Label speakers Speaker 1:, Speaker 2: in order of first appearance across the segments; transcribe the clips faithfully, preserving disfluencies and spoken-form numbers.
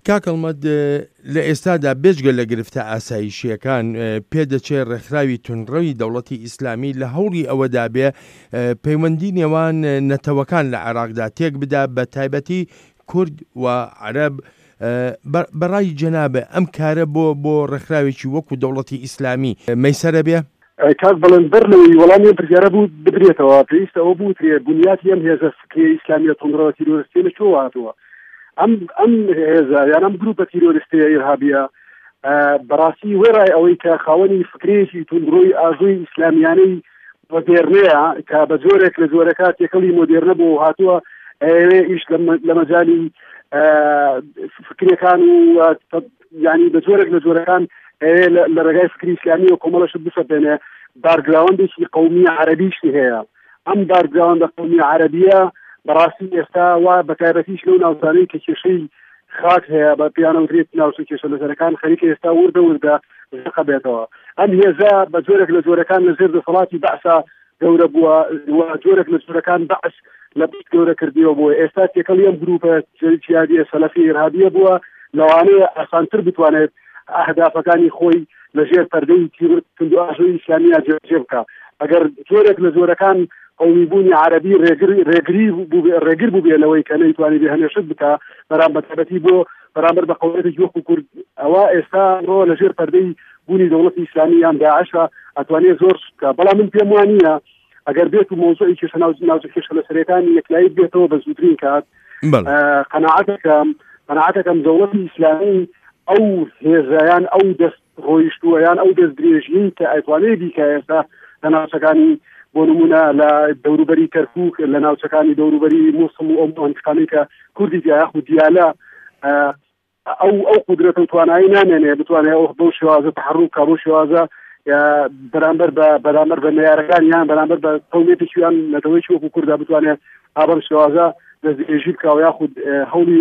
Speaker 1: کاکەڵمەد لە ئێستادا بێجگە لە گرفتە ئاسایشیەکان پێدەچێت ڕێکخراوی تونڕەوی دەوڵەتی ئیسلامی لە هەوڵی ئەوەدا بێ پەیوەندی نێوان نەتەوەکان لە عێراقدا تێک بدا بە تایبەتی کورد و عەرەب. بەڕای جەنابە ئەم کارە بۆ بۆ ڕێکخراوێکی وەکو دەوڵەتی ئیسلامی مەیسەرە بێ؟
Speaker 2: کاک بەڵێن بەر لەوەی وەڵامی پرسیارە بوو ببرێتەوە پێویستە ئەوە بوترێ بنیاتی ئەم هێزە فکری ئیسلامیە تونڕەوە تیرۆریستی لە چۆ هاتووە؟ ئەم ئەم هێزە یان ئەم گروپە تیرۆریستیە ئیرهابیە بەڕاستی وێڕای ئەوەی کە خاوەنی فکرێکی تونڕۆی ئاژووی ئیسلامیانەی مۆدێرنەیە کە بە زۆرێک لە زۆرەکات تێکەڵی مۆدێرنە بۆ هاتووە ئەوێ ئیش لە مەجالی فکرەکان و ینی بە زۆرێک لە زۆرەکان لە ڕێگای فکری ئیسلامی و کۆمەڵەش بسەپێنێ بارگراوندێکی قەومی عەرەبیشی هەیە. ئەم بارگراوندە قەومی عەرەبیە بەڕاستی ئێستا وا بەتایبەتیش لەو ناوچانەی کە کێشەی خاک هەیە بە پیانەوترێت ناوچە کێشە لەسەرەکان خەریکە ئێستا وردە وردە زەقە بێتەوە. ئەم هێزە بە زۆرێک لە زۆرەکان لە زێر دەسەڵاتی بەعسا گەورە بووە و زۆرێک لە زۆرەکان بەعس لە پشت گەورە کردیەوە بووە. ئێستا تێکەڵی ئەم گروپە جیهادیە سەلەفی ئیرهابیە بووە لەوانەیە ئاسانتر بتوانێت ئەهدافەکانی خۆی لەژێر پەردەی تندوئاژۆی ئیسلامیە جێبەجێ بکە. ئەگەر زۆرێک لە زۆرەکان قەومیبوونی عەرەبی ڕێگر بووبێ لەوەی کە نەیتوانی بێ هەمێشت بکە بەرامبەتابەتی بۆ بەرامبەر بە قەومێتێکی وەکو کورد ئەوە ئێستا ڕۆ لەژێر پەردەی بوونی دەوڵەتی ئیسلامی یان داعشە ئەتوانێت زۆر بکە. بەڵام من پێم وانییە ئەگەر بێت و مۆزوعی کێشە ناوچە کێشە لەسەرەکانی یەکلایی بێتەوە بە زووترین کات قەناعەتەکەم قەناعەتەکەم دەوڵەتی ئیسلامی ئەو هێزایان ئەو دەست ڕۆیشتووەیان ئەو دەست درێژی کە ئەتوانێت بیکە ئێستا لە ناوچەکانی بۆ نمونە لە دەوروبەری کەرکووک لە ناوچەکانی دەوروبەری مووسڵ و ئەو ئەنتقانی کە کوردی یاخ و دیالە ئەو ئەو قودرەت و توانایی نامێنێ بتوانێت ئەو بەو شێوازە تەحەڕوک بۆ شێوازە بەرامبەر بە بەرامبەر بە مەیارەکان یان بەرامبەر بە قەومێتێکیان نەتەوەیکی وەکو کووردا بتوانێت ئابەم شێوازە دەست درێژی بکە و یاخود هەوڵی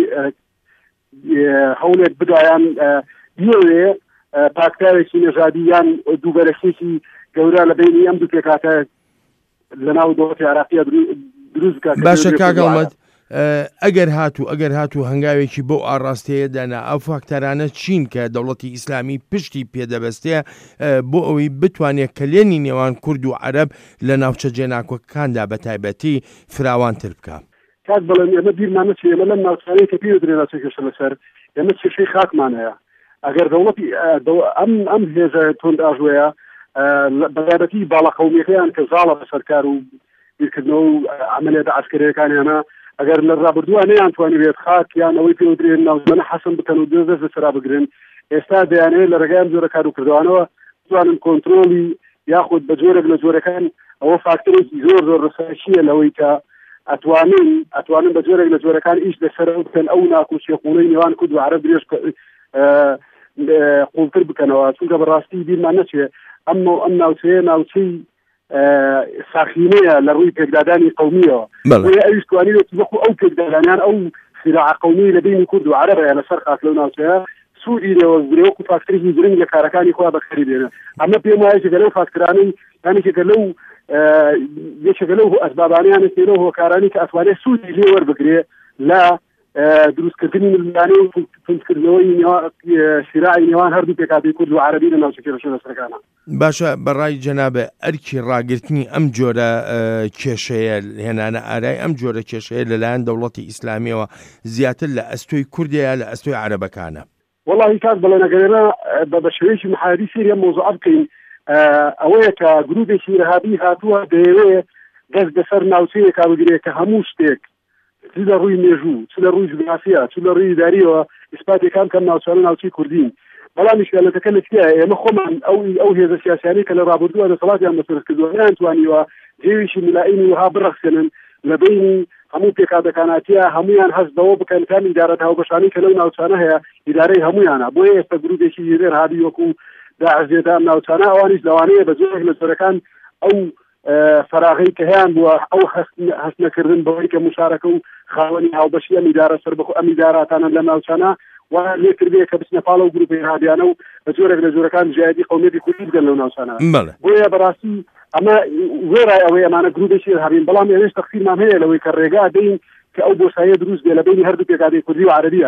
Speaker 2: هەوڵێک بدایان بیەوێ پاکتاوێکی نەژادی یان دووبەرەکێکی گەورە لە بینی ئەم دوو پێکاتە لەناو دەوڵەتی عێراقیە دروست بکات.
Speaker 1: باشە کاکەڵمەد ئەگەر هاتوو ئەگەر هاتوو هەنگاوێکی بۆ ئاڕاستەیەدانا ئەو فاکتەرانە چین کە دەوڵەتی ئیسلامی پشتی پێدەبەستێ بۆ ئەوەی بتوانێت کلێنی نێوان کورد و عەرەب لە ناوچە جێناکۆکەکاندا بە تایبەتی فراوانتر بکە.
Speaker 2: کاک بەڵێن ئێمە بیرمانە چی ئێمە لەم ناوچانەی کە پێدرێ ناوچە کێشە لەسەر ئێمە کێشەی خاکمان هەیە. ئەگەر دەوڵەتی ئەم ئەم هێزە تۆند ئاژوەیە بەتایبەتی باڵا قەومیەکەیان کە زاڵە بەسەرکار و بیرکردنەوە و عەمەلیاتە عەسکەریەکانیانە ئەگەر لە ڕابردووە نەیانتوانی بێت خاک یان ئەوەی پێدرێن ناوزمانە حەسم بکەن و دەست لە سەرا بگرن ئێستا دەیانەیە لە ڕێگەیان زۆرە کار و کردوانەوە توانن کۆنترۆلی یاخود بە جۆرێک لە جۆرەکان ئەوە فاکتۆرێکی زۆر زۆر ڕسایشیە لەوەی کە ئەتوانن ئەتوانن بە جۆرێک لە جۆرەکان ئیش لەسەرەوە بکەن ئەو ناکۆچیە قوڵەی نێوان کورد و عەرەب درێژ قوڵتر بکەنەوە. چونکە بەڕاستی بیرمان نەچێ ئەم ئەم ناوچەیە ناوچەی ساخینەیە لە ڕووی پێکدادانی قەومیەوە ئەویش توانێت وەکو ئەو پێکدادانیان ئەو صراع قەومی لە بینی کورد و عەرەبە لەسەر خاک لەو ناوچەیە سوودی لێوەرگرێ وەکو فاکتۆرێکی گرنگ لە کارەکانی خۆیان بەکاری بێنن. ئەمە پێم وایە کە لەو فاکتۆرانەی یانێکێکە لەو یەکێکە لەو ئەسبابانەیان لەو هۆکارانی کە ئەتوانێت سوودی لێ وەربگرێ لە دروستکردنی ملمانەی و تونندکردنەوەی شیراعی نێوان هەردوو پێکاتی کورد و عەرەبی لە ناوچە کێشە لەسەرەکانە.
Speaker 1: باشە بەڕای جەنابە ئەرکی ڕاگررتنی ئەم جۆرە کێشەیە هێنانە ئارای ئەم جۆرە کێشەیە لەلایەن دەوڵەتی ئیسلامیەوە زیاتر لە ئەستۆی کوردیە لە ئەستۆی عەرەبەکانە؟
Speaker 2: وەڵاهی کاک بەڵێنەگەرێنە بە شێوەیەکی محادی سێری مۆزوع بکەین ئەوەیە کە گروپێکی ئیرهابی هاتووە دەیەوێت دەست بەسەر ناوچەیەکا بگرێت کە هەموو شتێک چ لە ڕووی مێژوو چ لە ڕووی جوگرافیا چ لە ڕووی داریەوە ئیسپاتێکان کەم ناوچانە ناوچەی کوردین. بەڵام ئیشکالەتەکە لەکوێیە ئێمە خۆمان ئەو ئەو هێزە سیاسیانەی کە لە ڕابردووە دەسەڵاتیان بەسەرکردووە کردووە نەیانتوانیوە جێویشی ملائینی وها بڕەخسێنن لە بینی هەموو پێکادەکاناتیە هەمویان هەست بەوە بکەن کام ئیدارەت هاوبەشانی کە لەو ناوچانە هەیە ئیدارەی هەمویانە. بۆیە ئێستا گروپێکی ئیرهابی وەکو داعش ئەم ناوچانە ئەوانیش لەوانەیە بە جۆرێک لە جۆرەکان ئەو فراغی کە هەیان بووە ئەو هەست نەکردن بەوەی کە مشارەکە و خاوەنی هاوبەشی ئەم ئیدارە سەر بەخۆ ئەم ئیداراتانە لە ناوچانە وان لێکردێ کە بچنە پاڵە و گروپی ئیرهابیانە و بە جۆرێک لە جۆرەکان جیهادی قەومێتی کوردی بگەن لەو ناوچانە. بۆیە بەڕاستی ئەمە وێرای ئەوەی ئەمانە گروپێکی ئیرهابین. بەڵام ئێمەش تەقسیرمان هەیە لەوەی کە ڕێگا دەین کە ئەو بۆشاییە دروست بێ لە بینی هەردوو پێکاتی کوردی و عەرەبیە.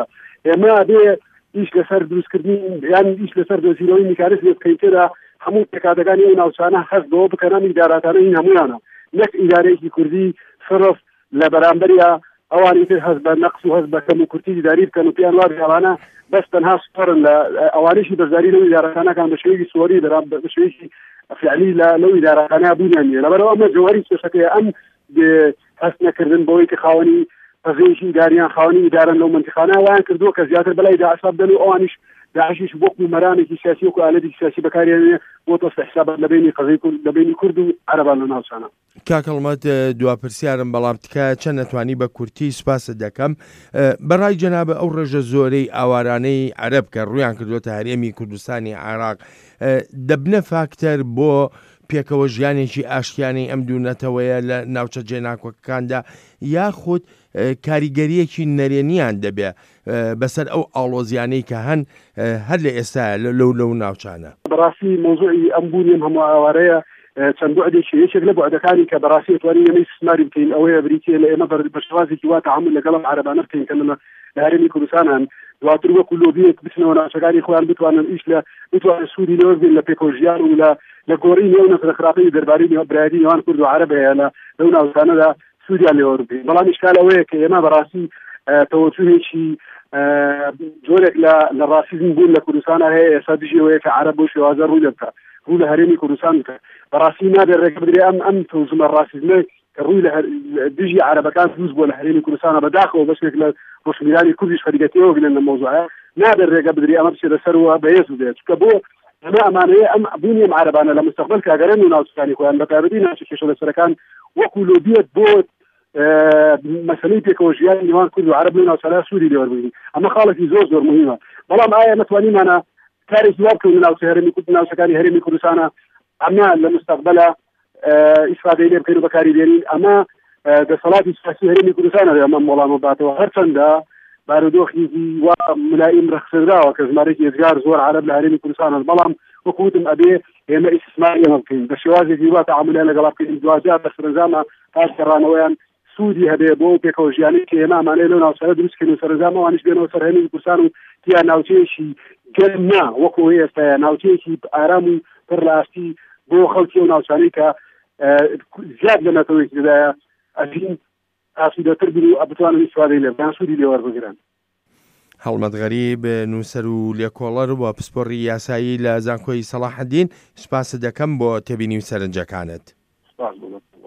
Speaker 2: ئێمە بێ ئیش لەسەر دروستکردنی یان ئیش لەسەر دۆزینەوەی میکانیزم بکەین تێدا هەموو تێکادەکانی ئەو ناوچانە هەست بەوە بکەن ئیدارەتانە هین هەمویانە نەک ئیدارەیەکی کوردی صرف لە بەرامبەریا ئەوانی تر هەست بە نەقص و هەست بە کەم و کورتی دیداری بکەن و پێیان وا بێڵانە بەس تەنها سپۆرن لە ئەوانەیشی بەرزداری لەو ئیدارەکانەکان بە شێوەیەکی سووەری بە شێوەیەکی فعلی لەو ئیدارەکانە بوونیان نیە لەبەرەوە ئەمە جوهەری کێشەکەیە ئەم هەست نەکردن بەوەی کە خاوەنی پەزێژی ئیداریان خاوەنی ئیدارەن لەو منتیخانە وایان کردووە کە زیاتر بەلای داعش بدەن و ئەوانیش داعشیش وەکو مەرامێکی سیاسی وەکو ئالەتی سیاسی بەکارهێنێ بۆ تۆ حساب لەبینی قەزەی لەبینی کورد و عەرەبان لە ناوچانە.
Speaker 1: کاکەڵمەت دواپرسیارم بەڵام تکایە چەند نەتوانی بە کورتی سوپاسە دەکەم بەڕای جەنابە ئەو ڕێژە زۆرەی ئاوارانەی عەرەب کە ڕویان کردوتە هەرێمی کوردستانی عێراق دەبنە فاکتەر بۆ پێکەوە ژیانێکی ئاشتیانەی ئەم دوو نەتەوەیە لە ناوچە جێناکۆکەکاندا یاخود کاریگەریەکی نەرێنیان دەبێ بەسەر ئەو ئاڵۆزیانەی کە هەن هەر لە ئێستا لەو لەو ناوچانە.
Speaker 2: بەڕاستی مۆزوعی ئەم بوونیم هەموو ئاوارەیە چەند بوعدێکی یەکێک لە بوعدەکانی کە بەڕاستی توانین ئەمەی سماری بکەین ئەوەیە بریتیە لە ئێمە بەشوازێکی وا تەعامل لەگەڵ عەرەبانە بکەین کە لە هەرێمی کوردستان دواتر وەکو لۆبیەک بچنەوە ناوچەکانی خۆیان بتوانن ئیش لە بتوانن سوودی لەوە بێن لە پێکۆژیان و لە لە گۆڕی نێو نەخراپەی دەربارەی برایەتی نێوان کورد و عەرەب هەیە لە لەو ناوچانەدا سوودیان لێوە بکەین. بەڵام ئیشکال ئەوەیە کە ئێمە بەڕاستی تەوەجوهێکی جۆرێک لە ڕاسیزم بوون لە کوردستانە هەیە ئێستا دژی ئەوەیە کە عەرەب بۆ شێوازە ڕووی دەبکات ڕوو لە هەرێمی کوردستان بکات بەڕاستی نابێت ڕێگە بدرێ ئەم ئەم تەوزمە ڕاسیزمە کە ڕووی لە دژی عەرەبەکان دروست بووە لە هەرێمی کوردستانە بەداخەوە بەشێک لە ڕۆژمیرانی کوردیش خەریکەتیەوە بنێن لە مۆزوعە نابێت ڕێگە بدرێ ئەمە بچێتە سەرەوە بەهێز بێت چونکە بۆ ئەمە ئەمانەیە ئەم بوونی عەرەبانە لە مستەقبل کاگەرێن و ناوچەکانی خۆیان بەتایبەتی ناوچە کێشەلەسەرەکان وەکو لۆبیەت بۆ مەسەلەی پێکەوە ژیانی نێوان کورد و عەرەب لەو ناوچانە سوودی لێوەربگرین ئەمە خاڵێکی زۆر زۆر مهمە. بەڵام ئایا نەتوانیمانە کارێکی وا بکەون ناوچە هەرێمی کورد ناوچەکانی هەرێمی کوردستانە ئەمە لە مستەقبەلە ئیسفادەی لێ بکەین و بەکاری بێنین ئەمە دەسەڵاتی سیاسی هەرێمی کوردستانە ئەمە وەڵامە باتەوە هەرچەندە بارودۆخێکی وا ملائیم ڕەخسەدراوە کە ژمارەی ێزگار زۆر عەرەب لە هەرێمی کوردستانە بەڵام وەکوتم ئەبێ ئێمە ئیسtismاری ئەمە بکەین بە شێوازێکی وا تەعاملیان لەگەڵا بکەین دوازار بە سەرنجامە پاش گەڕانەوەیان سوودی هەبێ بۆ پێکەوەژیانی کە ئێمە ئەمانەیە لەو ناوچانە دروستکەین و سەرنجامە ئەوانیش بێنەوە سەر هەرێمی کوردستان و تیا ناوچەیەکی گەرمنا وەکو ئێستاە ناوچەیەکی ئارام و پڕ لە ئاستی بۆ خەڵکی و ناوچانەی کە زیاد لە نەتەوەیەکی دەدایە ئەژین ئاسوودەتر بن و بتوانن ئیسفادەی لێ بکەن سوودی لێوەربگرن.
Speaker 1: هەڵمەت غەریب نووسەر و لێکۆڵەر بۆ پسپۆڕی یاسایی لە زانکۆی سەلاحەدین سوپاس دەکەم بۆ تێبینی و سەرنجەکانت.